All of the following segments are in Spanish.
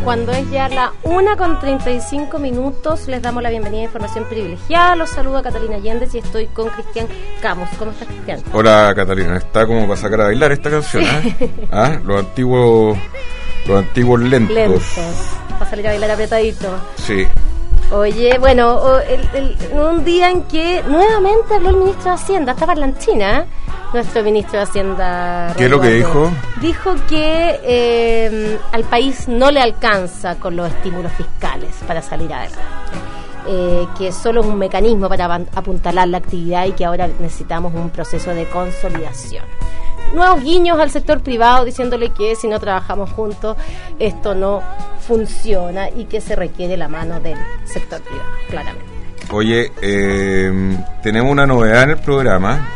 Cuando es ya la 1:35, les damos la bienvenida a Información Privilegiada. Los saluda Catalina Allende y estoy con Cristian Camus. ¿Cómo estás, Cristian? Hola, Catalina. Está como para sacar a bailar esta canción, ¿eh? ¿Ah? Los antiguos lentos. Para salir a bailar apretadito. Sí. Oye, bueno, un día en que nuevamente habló el ministro de Hacienda, está parlanchina, nuestro ministro de Hacienda. ¿Qué es lo que dijo? Dijo que al país no le alcanza con los estímulos fiscales para salir adelante, que solo es un mecanismo para apuntalar la actividad y que ahora necesitamos un proceso de consolidación. Nuevos guiños al sector privado diciéndole que si no trabajamos juntos esto no funciona y que se requiere la mano del sector privado, claramente. Oye, tenemos una novedad en el programa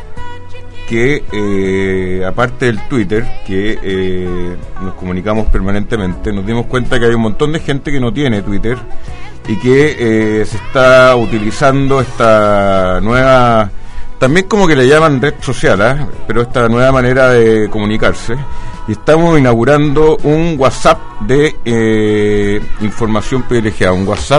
que aparte del Twitter que nos comunicamos permanentemente, nos dimos cuenta que hay un montón de gente que no tiene Twitter y que se está utilizando esta nueva, también como que le llaman red social, pero esta nueva manera de comunicarse, y estamos inaugurando un WhatsApp de información privilegiada,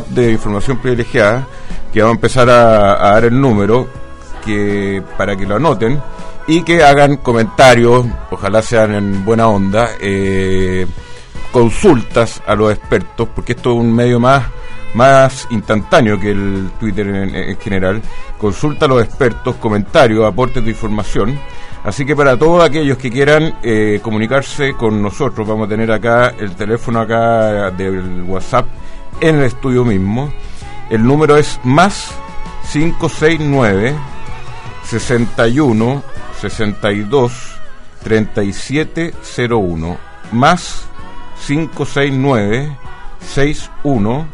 que vamos a empezar a dar el número para que lo anoten y que hagan comentarios, ojalá sean en buena onda, consultas a los expertos, porque esto es un medio más instantáneo que el Twitter en general. Consulta a los expertos, comentarios, aportes de información. Así que para todos aquellos que quieran comunicarse con nosotros, vamos a tener acá el teléfono acá del WhatsApp en el estudio mismo. El número es más 569 61 62 3701, más 569 61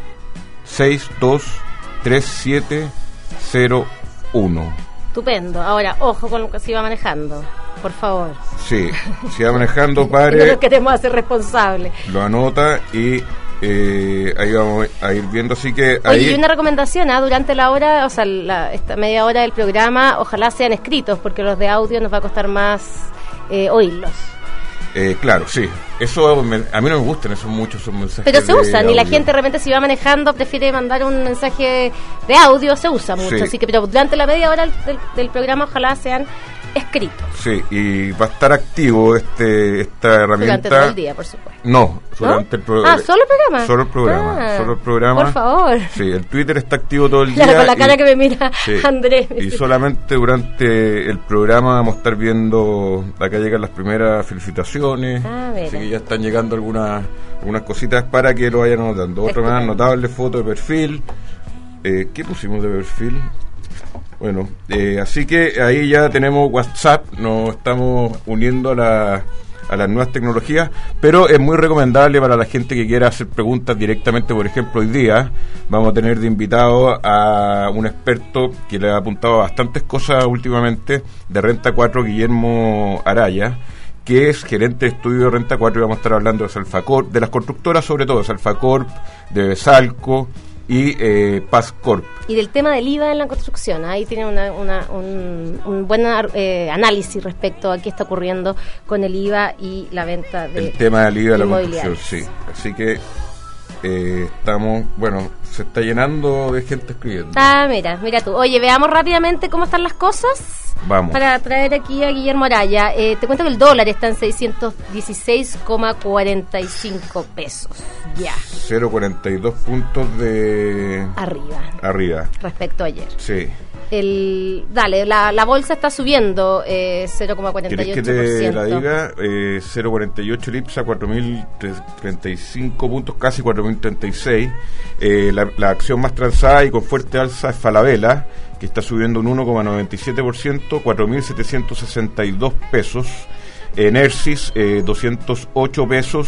623701. Estupendo. Ahora, ojo con lo que se iba manejando, por favor. Sí, se iba manejando, padre. No nos queremos hacer responsables. Lo anota y ahí vamos a ir viendo, así que ahí... Oye, y una recomendación, durante la hora, o sea, esta media hora del programa, ojalá sean escritos, porque los de audio nos va a costar más oírlos. Claro, sí. Eso a mí no me gustan esos mensajes. Pero se usan audio. Y la gente de repente si va manejando prefiere mandar un mensaje de audio, se usa mucho. Sí. Así que pero durante la media hora del programa ojalá sean escritos. Sí, y va a estar activo esta herramienta. Durante todo el día, por supuesto. No, durante el programa. ¿Solo el programa? Solo el programa. Por favor. Sí, el Twitter está activo todo el Claro, día. con la cara que me mira Andrés. Y solamente durante el programa vamos a estar viendo, acá llegan las primeras felicitaciones. Así que ya están llegando algunas cositas para que lo vayan anotando. Otra más notable, foto de perfil. ¿Qué pusimos de perfil? Bueno, así que ahí ya tenemos WhatsApp, nos estamos uniendo a las nuevas tecnologías, pero es muy recomendable para la gente que quiera hacer preguntas directamente. Por ejemplo, hoy día vamos a tener de invitado a un experto que le ha apuntado a bastantes cosas últimamente de Renta 4, Guillermo Araya, que es gerente de estudio de Renta 4, y vamos a estar hablando de Salfacorp, de las constructoras sobre todo, de Salfacorp, de Besalco y Pazcorp. Y del tema del IVA en la construcción, ahí tiene un buen análisis respecto a qué está ocurriendo con el IVA y la venta de el tema del IVA de la construcción, sí. Así que estamos, se está llenando de gente escribiendo. Mira tú. Oye, veamos rápidamente cómo están las cosas. Vamos. Para traer aquí a Guillermo Araya. Te cuento que el dólar está en 616,45 pesos. Ya. 0,42 puntos de... Arriba. Respecto a ayer. Sí. La bolsa está subiendo 0,48%. ¿Querés que te la diga? 0,48 el IPSA, 4.035 puntos, casi 4.036. La acción más transada y con fuerte alza es Falabella, que está subiendo un 1,97%, 4.762 pesos. Enersis, 208 pesos.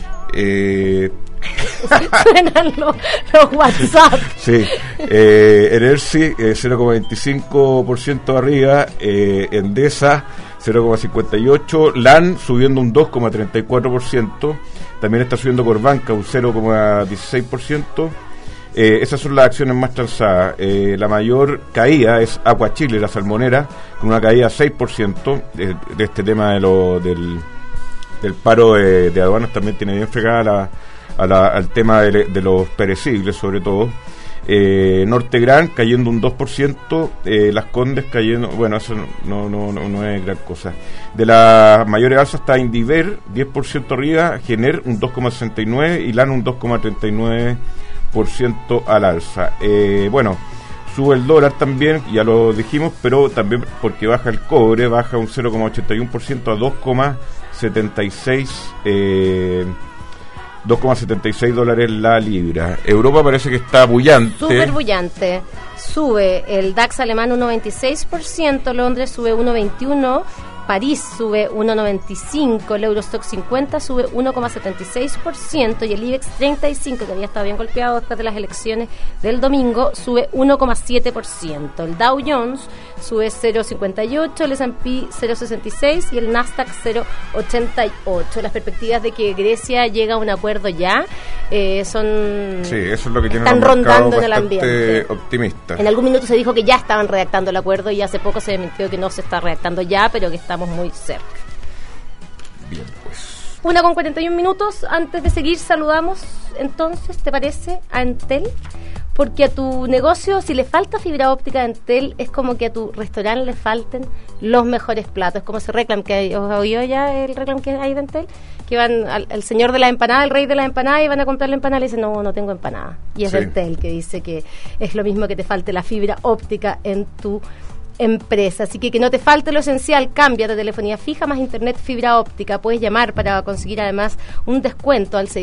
Suenan los WhatsApp. Sí, Enersi 0,25% arriba, Endesa 0,58%, LAN subiendo un 2,34%, también está subiendo Corbanca un 0,16%. Esas son las acciones más transadas. La mayor caída es Aqua Chile, la salmonera, con una caída 6% de este tema el paro de aduanas también tiene bien fregada al tema de los perecibles, sobre todo. Norte Gran cayendo un 2%, Las Condes cayendo, bueno, eso no es gran cosa. De las mayores alzas está Indiver 10% arriba, Gener un 2,69% y LAN un 2,39% al alza. Bueno, sube el dólar también, ya lo dijimos, pero también porque baja el cobre, baja un 0,81% a 2,76 dólares la libra. Europa parece que está bullante. Súper bullante. Sube el DAX alemán 1,26%, Londres sube 1,21%, París sube 1,95%, el Eurostock 50 sube 1,76% y el IBEX 35, que había estado bien golpeado después de las elecciones del domingo, sube 1,7%. El Dow Jones sube 0,58%, el S&P 0,66% y el Nasdaq 0,88%. Las perspectivas de que Grecia llega a un acuerdo ya son... Sí, eso es lo que tiene están rondando en el ambiente. Optimista. En algún minuto se dijo que ya estaban redactando el acuerdo y hace poco se desmintió que no se está redactando ya, pero que estamos muy cerca. Bien, pues. 1:41. Antes de seguir, saludamos entonces, ¿te parece? A Entel. Porque a tu negocio, si le falta fibra óptica de Entel, es como que a tu restaurante le falten los mejores platos. Es como ese reclamo que hay. ¿Os oído ya el reclamo que hay de Entel? Que van al señor de la empanada, el rey de la empanada, y van a comprar la empanada y le dicen, no tengo empanada. Y es Entel que dice que es lo mismo que te falte la fibra óptica en tu empresa. Así que no te falte lo esencial. Cambia de telefonía fija más internet fibra óptica. Puedes llamar para conseguir además un descuento al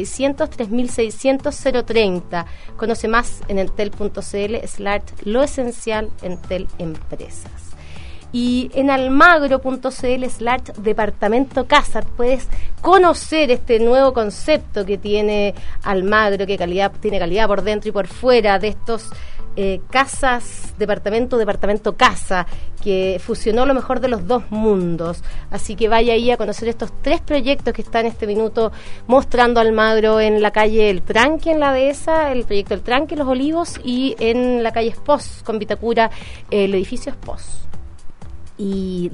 600-3600-030. Conoce más en entel.cl/lo esencial Entel Empresas. Y en almagro.cl/departamento casa puedes conocer este nuevo concepto que tiene Almagro, que tiene calidad por dentro y por fuera, de estos casas, departamento casa, que fusionó lo mejor de los dos mundos. Así que vaya ahí a conocer estos 3 proyectos que están en este minuto mostrando Almagro en la calle El Tranque, en la dehesa, el proyecto El Tranque, Los Olivos, y en la calle Espos, con Vitacura, el edificio Espos. Y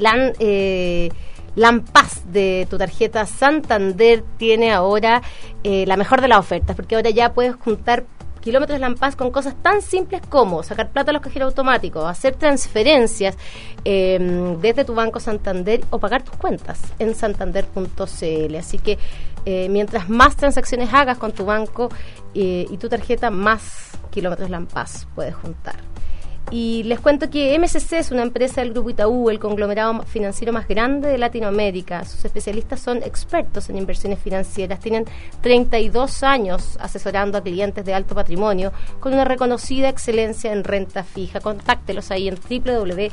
LAN Paz de tu tarjeta Santander tiene ahora la mejor de las ofertas, porque ahora ya puedes juntar kilómetros LAN Paz con cosas tan simples como sacar plata a los cajeros automáticos, hacer transferencias desde tu Banco Santander o pagar tus cuentas en santander.cl. Así que mientras más transacciones hagas con tu banco y tu tarjeta, más kilómetros LAN Paz puedes juntar. Y les cuento que MSC es una empresa del Grupo Itaú, el conglomerado financiero más grande de Latinoamérica. Sus especialistas son expertos en inversiones financieras. Tienen 32 años asesorando a clientes de alto patrimonio con una reconocida excelencia en renta fija. Contáctelos ahí en www.msc.cl.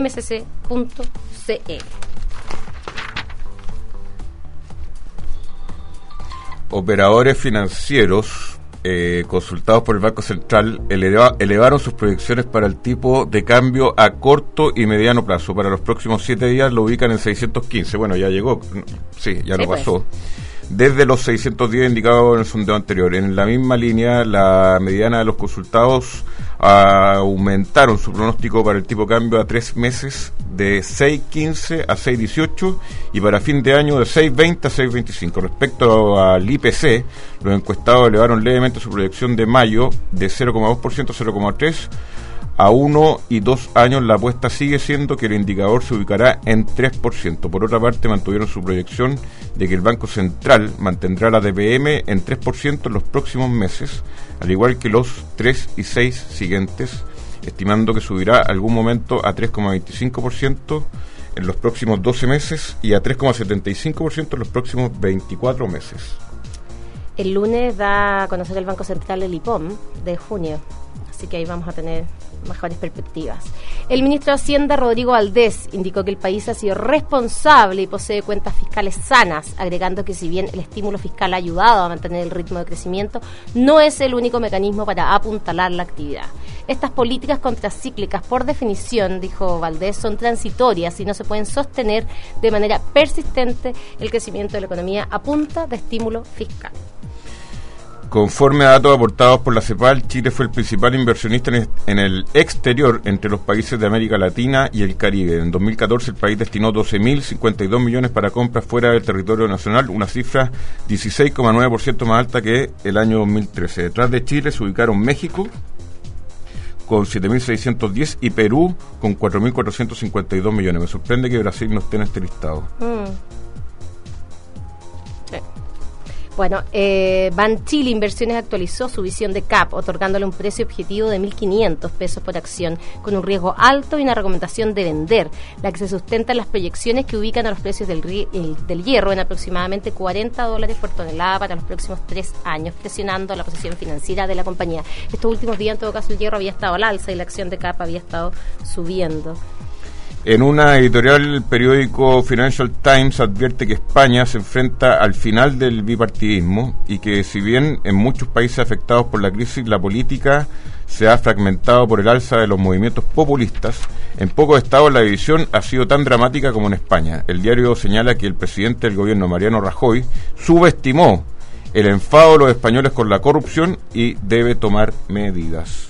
Operadores financieros consultados por el Banco Central elevaron sus proyecciones para el tipo de cambio a corto y mediano plazo. Para los próximos 7 días lo ubican en 615. Bueno, ya llegó. Sí, ya lo pasó. Desde los 610 indicados en el sondeo anterior. En la misma línea, la mediana de los consultados aumentaron su pronóstico para el tipo de cambio a 3 meses de 6.15 a 6.18 y para fin de año de 6.20 a 6.25. Respecto al IPC, los encuestados elevaron levemente su proyección de mayo de 0,2% a 0,3%. A 1 y 2 años la apuesta sigue siendo que el indicador se ubicará en 3%. Por otra parte, mantuvieron su proyección de que el Banco Central mantendrá la DPM en 3% en los próximos meses, al igual que los 3 y 6 siguientes, estimando que subirá algún momento a 3,25% en los próximos 12 meses y a 3,75% en los próximos 24 meses. El lunes da a conocer el Banco Central el IPOM de junio, así que ahí vamos a tener mejores perspectivas. El ministro de Hacienda, Rodrigo Valdés, indicó que el país ha sido responsable y posee cuentas fiscales sanas, agregando que si bien el estímulo fiscal ha ayudado a mantener el ritmo de crecimiento, no es el único mecanismo para apuntalar la actividad. Estas políticas contracíclicas, por definición, dijo Valdés, son transitorias y no se pueden sostener de manera persistente el crecimiento de la economía a punta de estímulo fiscal. Conforme a datos aportados por la CEPAL, Chile fue el principal inversionista en el exterior entre los países de América Latina y el Caribe. En 2014 el país destinó 12.052 millones para compras fuera del territorio nacional, una cifra 16,9% más alta que el año 2013. Detrás de Chile se ubicaron México con 7.610 y Perú con 4.452 millones. Me sorprende que Brasil no esté en este listado. Sí. Bueno, Banchile Inversiones actualizó su visión de CAP, otorgándole un precio objetivo de 1.500 pesos por acción, con un riesgo alto y una recomendación de vender, la que se sustenta en las proyecciones que ubican a los precios del hierro en aproximadamente $40 por tonelada para los próximos 3 años, presionando la posición financiera de la compañía. Estos últimos días, en todo caso, el hierro había estado al alza y la acción de CAP había estado subiendo. En una editorial, el periódico Financial Times advierte que España se enfrenta al final del bipartidismo y que, si bien en muchos países afectados por la crisis la política se ha fragmentado por el alza de los movimientos populistas, en pocos estados la división ha sido tan dramática como en España. El diario señala que el presidente del gobierno, Mariano Rajoy, subestimó el enfado de los españoles con la corrupción y debe tomar medidas.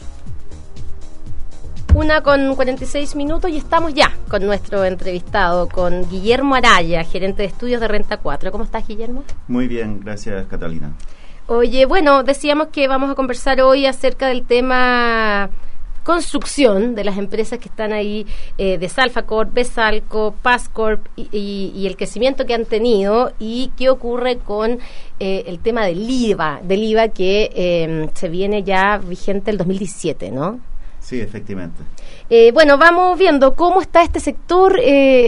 1:46 y estamos ya con nuestro entrevistado, con Guillermo Araya, gerente de estudios de Renta 4. ¿Cómo estás, Guillermo? Muy bien, gracias, Catalina. Oye, bueno, decíamos que vamos a conversar hoy acerca del tema construcción de las empresas que están ahí, de Salfacorp, Besalco, Pascorp y el crecimiento que han tenido y qué ocurre con el tema del IVA que se viene ya vigente el 2017, ¿no? Sí, efectivamente. Bueno, vamos viendo cómo está este sector.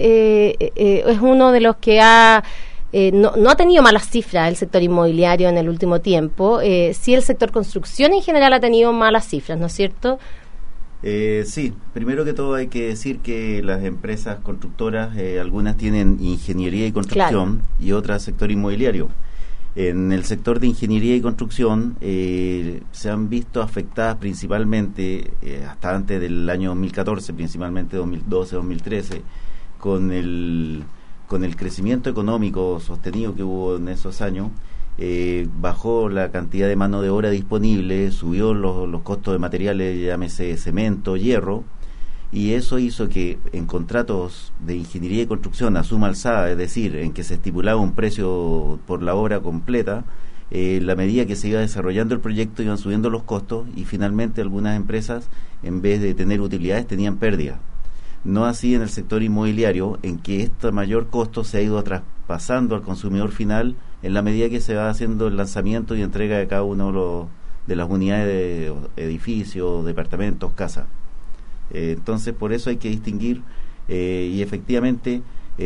Es uno de los que no ha tenido malas cifras el sector inmobiliario en el último tiempo. Sí, el sector construcción en general ha tenido malas cifras, ¿no es cierto? Sí, primero que todo hay que decir que las empresas constructoras, algunas tienen ingeniería y construcción, claro, y otras sector inmobiliario. En el sector de ingeniería y construcción se han visto afectadas principalmente, hasta antes del año 2014, principalmente 2012, 2013, con el crecimiento económico sostenido que hubo en esos años. Bajó la cantidad de mano de obra disponible, subió los costos de materiales, llámese cemento, hierro, y eso hizo que en contratos de ingeniería y construcción a suma alzada, es decir, en que se estipulaba un precio por la obra completa, la medida que se iba desarrollando el proyecto iban subiendo los costos y finalmente algunas empresas, en vez de tener utilidades, tenían pérdidas. No así en el sector inmobiliario, en que este mayor costo se ha ido traspasando al consumidor final en la medida que se va haciendo el lanzamiento y entrega de cada uno de las unidades de edificios, departamentos, casas. Entonces por eso hay que distinguir y efectivamente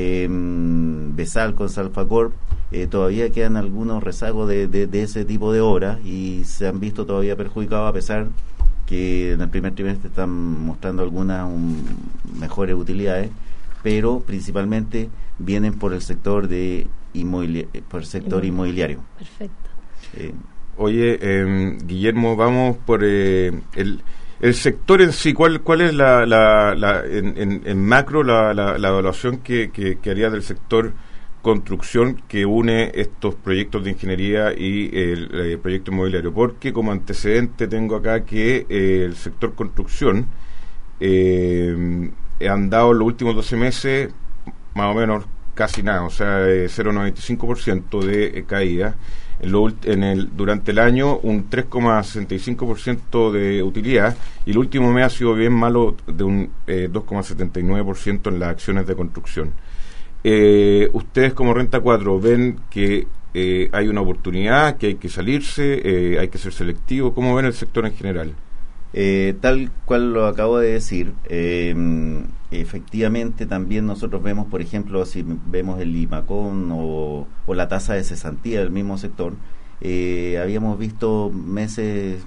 Besalco, Salfacorp todavía quedan algunos rezagos de ese tipo de obras y se han visto todavía perjudicados, a pesar que en el primer trimestre están mostrando algunas mejores utilidades, pero principalmente vienen por el sector de inmobiliario. Perfecto. Oye, Guillermo, vamos por el sector en sí. ¿Cuál es en macro la evaluación que haría del sector construcción que une estos proyectos de ingeniería y el proyecto inmobiliario? Porque como antecedente tengo acá que el sector construcción han dado en los últimos 12 meses más o menos casi nada, o sea, 0,95% de caída. Durante el año un 3,65% de utilidad y el último mes ha sido bien malo, de un 2,79% en las acciones de construcción. Ustedes como Renta 4 ven que hay una oportunidad, que hay que salirse, hay que ser selectivo. ¿Cómo ven el sector en general? Tal cual lo acabo de decir, efectivamente también nosotros vemos, por ejemplo, si vemos el IMACON o la tasa de cesantía del mismo sector, habíamos visto meses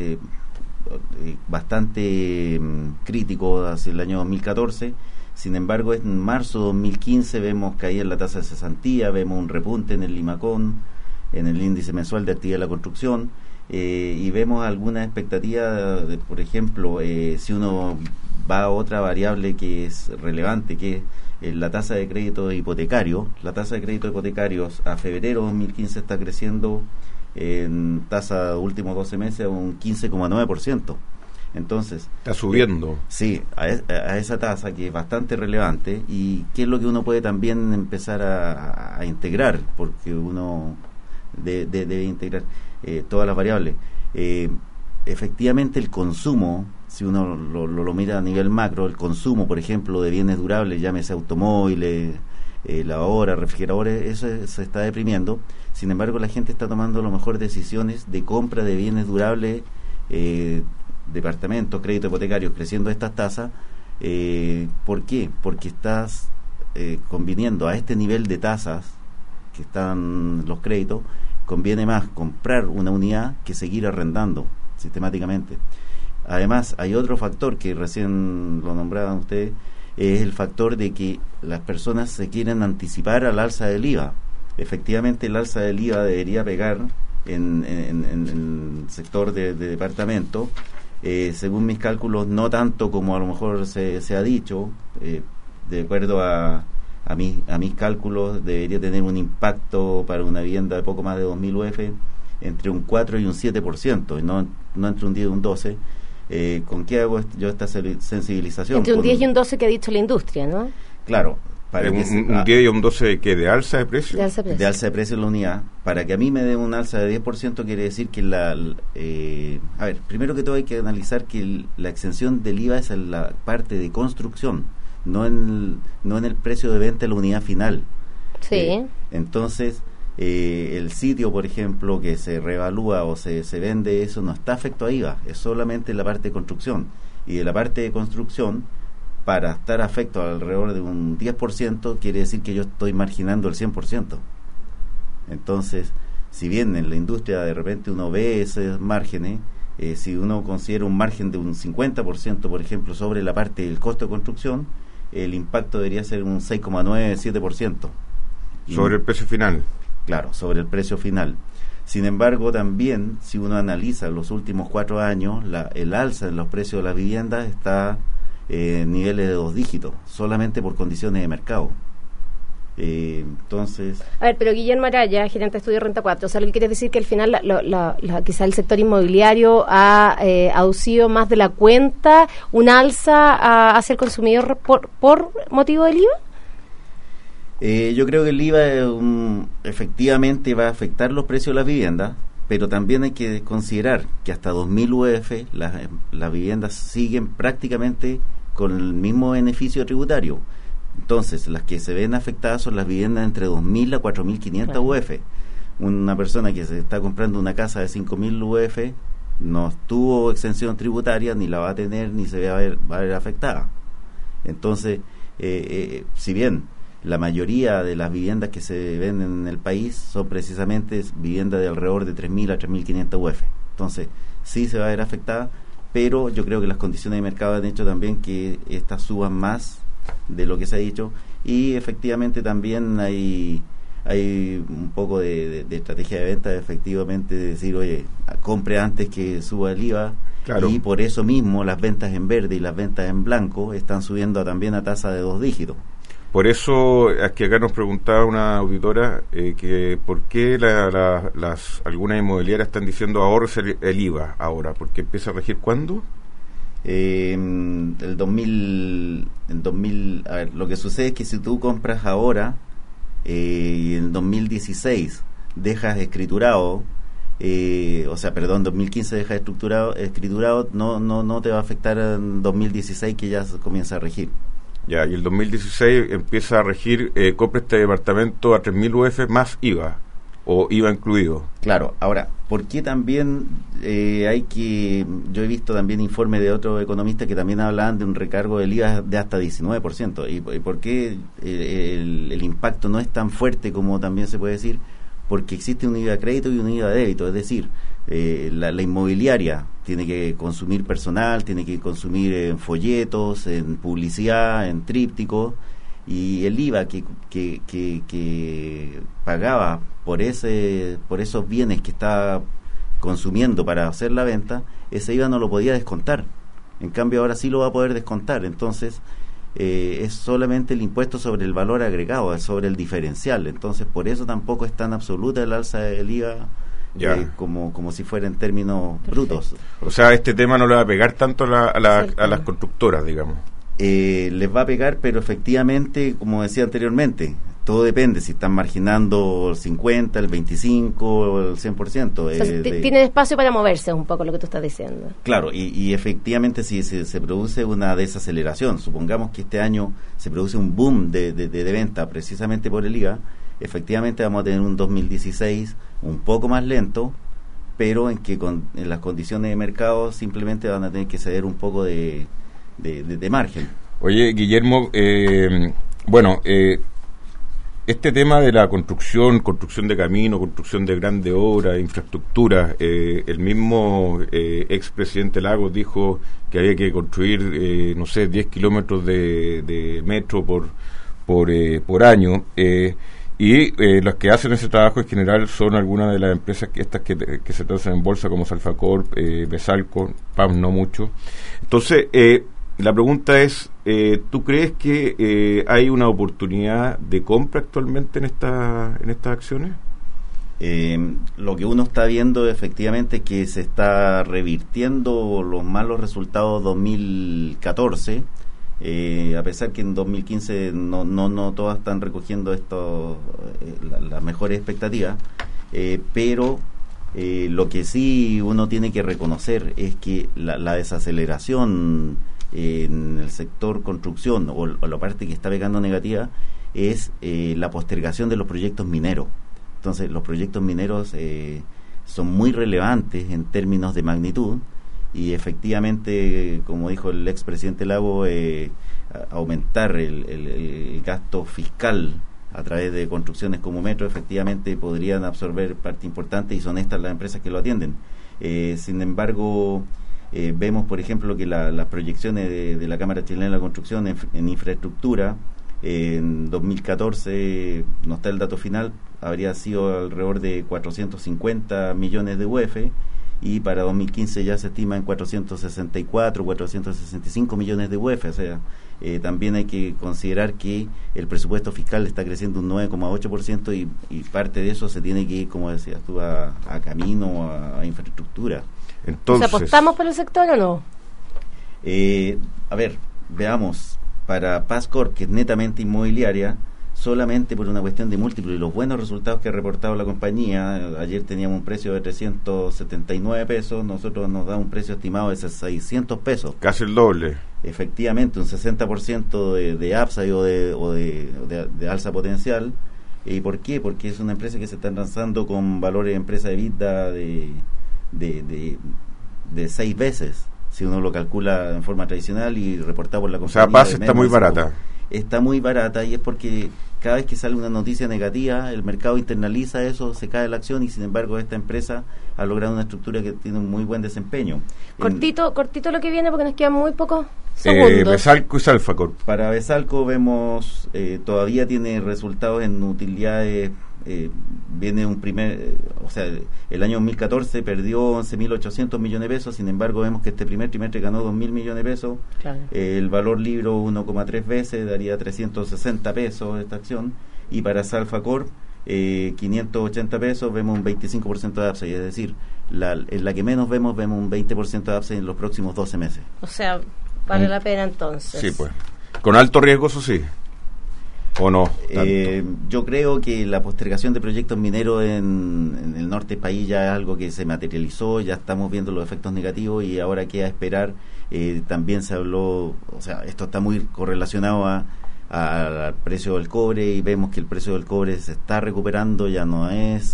bastante críticos hacia el año 2014. Sin embargo, en marzo de 2015 vemos caída en la tasa de cesantía, vemos un repunte en el IMACON, en el índice mensual de actividad de la construcción, y vemos alguna expectativa de, por ejemplo, si uno va a otra variable que es relevante, que es la tasa de crédito hipotecario. La tasa de crédito hipotecarios a febrero de 2015 está creciendo en tasa de últimos 12 meses a un 15,9%. Entonces está subiendo. Sí, a esa tasa que es bastante relevante. Y qué es lo que uno puede también empezar a integrar, porque uno debe integrar todas las variables. Efectivamente el consumo, si uno lo mira a nivel macro, el consumo, por ejemplo, de bienes durables, llámese automóviles, lavadoras, refrigeradores, eso se está deprimiendo. Sin embargo, la gente está tomando a lo mejor decisiones de compra de bienes durables, departamentos, créditos hipotecarios, creciendo estas tasas. ¿Por qué? Porque estás conviniendo a este nivel de tasas que están los créditos, conviene más comprar una unidad que seguir arrendando sistemáticamente. Además, hay otro factor que recién lo nombraban ustedes, es el factor de que las personas se quieren anticipar al alza del IVA. Efectivamente, el alza del IVA debería pegar en el sector de departamento. Según mis cálculos, no tanto como a lo mejor se ha dicho. De acuerdo a mis cálculos, debería tener un impacto para una vivienda de poco más de 2.000 UF entre un 4 y un 7%, y no entre un 10 y un 12%. ¿Con qué hago yo esta sensibilización? Entre un 10 y un 12 que ha dicho la industria, ¿no? Claro. Para un 10 y un 12 que de alza de precio. De alza de precio en la unidad. Para que a mí me dé un alza de 10%, quiere decir que a ver, primero que todo hay que analizar que la exención del IVA es en la parte de construcción, no en el precio de venta de la unidad final. Sí. Entonces, el sitio, por ejemplo, que se revalúa o se vende, eso no está afecto a IVA, es solamente la parte de construcción. Y de la parte de construcción, para estar afecto alrededor de un 10%, quiere decir que yo estoy marginando el 100%. Entonces, si bien en la industria de repente uno ve esos márgenes, si uno considera un margen de un 50%, por ejemplo, sobre la parte del costo de construcción, el impacto debería ser un 6,9-7%. ¿Sobre el precio final? Claro, sobre el precio final. Sin embargo, también, si uno analiza los últimos 4 años, el alza en los precios de las viviendas está niveles de 2 dígitos, solamente por condiciones de mercado. Entonces... A ver, pero Guillermo Araya, gerente de Estudio Renta 4, o sea, lo que quiere decir que al final quizá el sector inmobiliario ha aducido más de la cuenta un alza hacia el consumidor por motivo del IVA. Yo creo que el IVA efectivamente va a afectar los precios de las viviendas, pero también hay que considerar que hasta 2.000 UF las viviendas siguen prácticamente con el mismo beneficio tributario. Entonces, las que se ven afectadas son las viviendas entre 2.000 a 4.500 UF. Una persona que se está comprando una casa de 5.000 UF no tuvo exención tributaria, ni la va a tener, ni se va a ver afectada. Entonces, si bien la mayoría de las viviendas que se venden en el país son precisamente viviendas de alrededor de 3.000 a 3.500 UF. Entonces, sí se va a ver afectada, pero yo creo que las condiciones de mercado han hecho también que estas suban más de lo que se ha dicho, y efectivamente también hay un poco de estrategia de venta, efectivamente, de decir, oye, compre antes que suba el IVA. Claro. Y por eso mismo las ventas en verde y las ventas en blanco están subiendo también a tasa de 2 dígitos. Por eso es que acá nos preguntaba una auditora que por qué algunas inmobiliarias están diciendo ahorres el IVA ahora, porque empieza a regir ¿cuándo? El 2000, a ver, lo que sucede es que si tú compras ahora y en 2016 dejas escriturado, 2015 dejas escriturado, no te va a afectar en 2016, que ya comienza a regir. Ya, y el 2016 empieza a regir, compra este departamento a 3.000 UF más IVA, o IVA incluido. Claro, ahora, ¿por qué también yo he visto también informes de otros economistas que también hablan de un recargo del IVA de hasta 19%? ¿Y por qué el impacto no es tan fuerte como también se puede decir? Porque existe un IVA crédito y un IVA débito, es decir, la inmobiliaria tiene que consumir personal, tiene que consumir en folletos, en publicidad, en trípticos, y el IVA que pagaba por esos bienes que estaba consumiendo para hacer la venta, ese IVA no lo podía descontar. En cambio ahora sí lo va a poder descontar. Entonces es solamente el impuesto sobre el valor agregado, es sobre el diferencial. Entonces por eso tampoco es tan absoluta el alza del IVA como si fuera en términos brutos. O sea, este tema no le va a pegar tanto a las constructoras, digamos. Les va a pegar, pero efectivamente, como decía anteriormente, todo depende, si están marginando el 50, el 25, el 100%. O sea, tienen espacio para moverse, es un poco lo que tú estás diciendo. Claro, y efectivamente si se produce una desaceleración, supongamos que este año se produce un boom de venta precisamente por el IVA, efectivamente vamos a tener un 2016 un poco más lento, pero en las condiciones de mercado simplemente van a tener que ceder un poco de margen. Oye, Guillermo, este tema de la construcción de caminos, construcción de grandes obras, infraestructuras, el mismo expresidente Lagos dijo que había que construir, 10 kilómetros de metro por año, y los que hacen ese trabajo en general son algunas de las empresas que se transan en bolsa, como Salfacorp, Besalco, PAM no mucho. Entonces, la pregunta es, ¿tú crees que hay una oportunidad de compra actualmente en estas acciones? Lo que uno está viendo efectivamente es que se está revirtiendo los malos resultados 2014, a pesar que en 2015 no todas están recogiendo las mejores expectativas, pero lo que sí uno tiene que reconocer es que la desaceleración en el sector construcción o la parte que está pegando negativa es la postergación de los proyectos mineros. Entonces los proyectos mineros son muy relevantes en términos de magnitud y efectivamente, como dijo el expresidente Lago, aumentar el gasto fiscal a través de construcciones como Metro efectivamente podrían absorber parte importante y son estas las empresas que lo atienden. Sin embargo, vemos, por ejemplo, que las proyecciones de la Cámara Chilena de la Construcción en infraestructura, en 2014, no está el dato final, habría sido alrededor de 450 millones de UF, y para 2015 ya se estima en 464, 465 millones de UF. O sea, también hay que considerar que el presupuesto fiscal está creciendo un 9,8% y parte de eso se tiene que ir, como decías tú, a camino, a infraestructura. Entonces, ¿apostamos por el sector o no? A ver, veamos, para Pazcorp, que es netamente inmobiliaria, solamente por una cuestión de múltiplos y los buenos resultados que ha reportado la compañía, ayer teníamos un precio de 379 pesos, nosotros nos da un precio estimado de 600 pesos. Casi el doble. Efectivamente, un 60% de upside o de alza potencial. ¿Y por qué? Porque es una empresa que se está lanzando con valores de empresa de EBITDA de 6 veces, si uno lo calcula en forma tradicional y reportado por la compañía. O sea, Paz está muy barata. Está muy barata y es porque cada vez que sale una noticia negativa, el mercado internaliza eso, se cae la acción y sin embargo esta empresa ha logrado una estructura que tiene un muy buen desempeño. Cortito lo que viene porque nos quedan muy pocos segundos. Besalco y Salfacorp. Para Besalco vemos, todavía tiene resultados en utilidades, viene el año 2014 perdió 11.800 millones de pesos, sin embargo vemos que este primer trimestre ganó 2.000 millones de pesos, claro. El valor libro 1,3 veces, daría 360 pesos esta acción, y para Salfacorp 580 pesos, vemos un 25% de upside, es decir, en la que menos vemos un 20% de upside en los próximos 12 meses. O sea, vale la pena entonces. Sí, pues, con alto riesgo, eso sí. ¿O no? Yo creo que la postergación de proyectos mineros en el norte del país ya es algo que se materializó, ya estamos viendo los efectos negativos y ahora queda esperar. También se habló, o sea, esto está muy correlacionado al precio del cobre y vemos que el precio del cobre se está recuperando, ya no es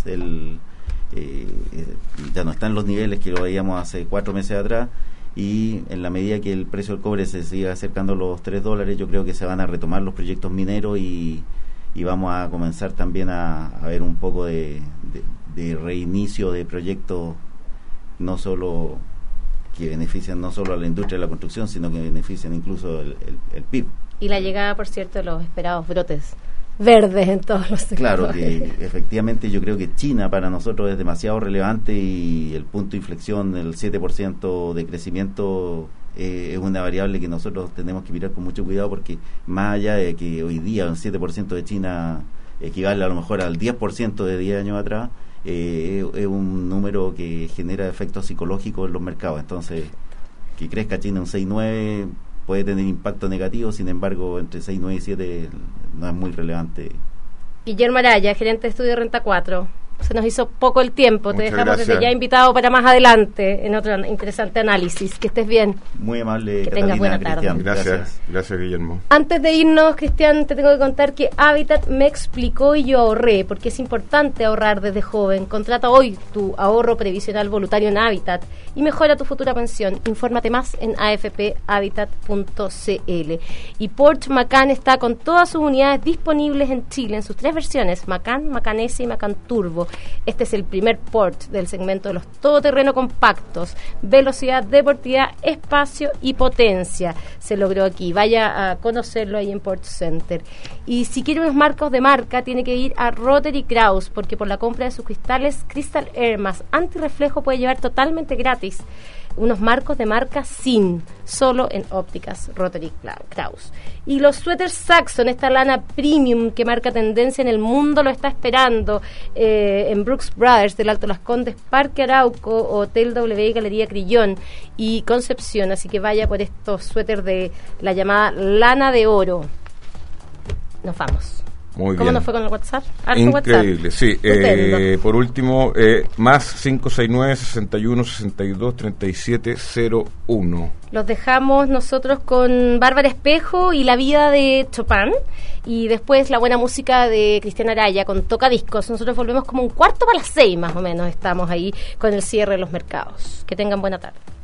ya no está en los niveles que lo veíamos hace 4 meses atrás. Y en la medida que el precio del cobre se siga acercando a los $3, yo creo que se van a retomar los proyectos mineros y vamos a comenzar también a ver un poco de reinicio de proyectos, no solo que benefician no solo a la industria de la construcción, sino que benefician incluso el PIB. Y la llegada, por cierto, de los esperados brotes verdes en todos los sectores. Claro, que efectivamente yo creo que China para nosotros es demasiado relevante y el punto de inflexión, el 7% de crecimiento, es una variable que nosotros tenemos que mirar con mucho cuidado, porque más allá de que hoy día un 7% de China equivale a lo mejor al 10% de 10 años atrás, es un número que genera efectos psicológicos en los mercados. Entonces, que crezca China un 6,9 puede tener impacto negativo, sin embargo, entre 6,9 y 7 no es muy relevante. Guillermo Araya, gerente de estudio Renta 4. Se nos hizo poco el tiempo. Muchas te dejamos gracias. Desde ya invitado para más adelante en otro interesante análisis. Que estés bien. Muy amable, que Catalina, tengas buena tarde. Cristian. Gracias, Guillermo. Antes de irnos, Cristian, te tengo que contar que Habitat me explicó y yo ahorré, porque es importante ahorrar desde joven. Contrata hoy tu ahorro previsional voluntario en Habitat y mejora tu futura pensión. Infórmate más en afphabitat.cl. Y Porsche Macan está con todas sus unidades disponibles en Chile en sus 3 versiones, Macan, Macan S y Macan Turbo. Este es el primer Porsche del segmento de los todoterreno compactos, velocidad, deportividad, espacio y potencia. Se logró aquí. Vaya a conocerlo ahí en Porsche Center. Y si quiere unos marcos de marca, tiene que ir a Rotary Kraus, porque por la compra de sus cristales Crystal Air más antirreflejo puede llevar totalmente gratis unos marcos de marca SIN, solo en ópticas Rotary Kraus. Y los suéteres Saxon, esta lana premium que marca tendencia en el mundo, lo está esperando en Brooks Brothers del Alto Las Condes, Parque Arauco, Hotel W, Galería Crillón y Concepción. Así que vaya por estos suéteres de la llamada lana de oro. Nos vamos. Muy ¿Cómo bien. nos fue con el WhatsApp? Increíble, WhatsApp. sí. Por último, más 569-61-62-3701. Los dejamos nosotros con Bárbara Espejo y La vida de Chopin. Y después la buena música de Cristian Araya con Tocadiscos. Nosotros volvemos como 5:45 más o menos. Estamos ahí con el cierre de los mercados. Que tengan buena tarde.